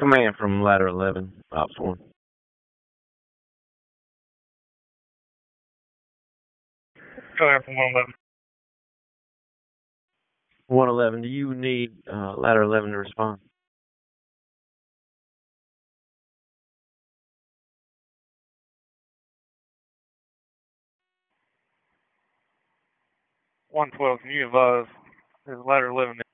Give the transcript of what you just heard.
Command from ladder 11, Ops 1. Command from 111. 111, do you need ladder 11 to respond? Can you advise is ladder 11